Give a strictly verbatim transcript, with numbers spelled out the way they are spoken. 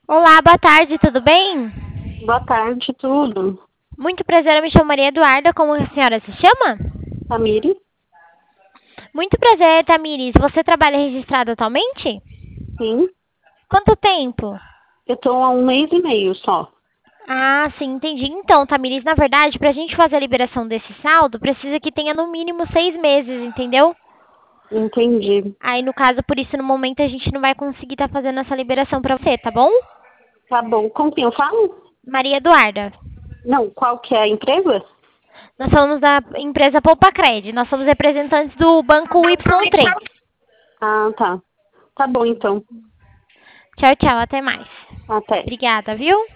Olá, boa tarde, tudo bem? Boa tarde, tudo. Muito prazer, eu me chamo Maria Eduarda, como a senhora se chama? Tamiri? Muito prazer, Tamires. Você trabalha registrado atualmente? Sim. Quanto tempo? Eu tô há um mês e meio só. Ah, sim, entendi. Então, Tamires, na verdade, para a gente fazer a liberação desse saldo, precisa que tenha no mínimo seis meses, entendeu? Entendi. Aí, no caso, por isso, no momento, a gente não vai conseguir estar fazendo essa liberação para você, tá bom? Tá bom. Com quem eu falo? Maria Eduarda. Não, qual que é a empresa? Nós somos da empresa Poupacred. Nós somos representantes do banco Y três. Ah, tá. Tá bom, então. Tchau, tchau, até mais. Até. Obrigada, viu?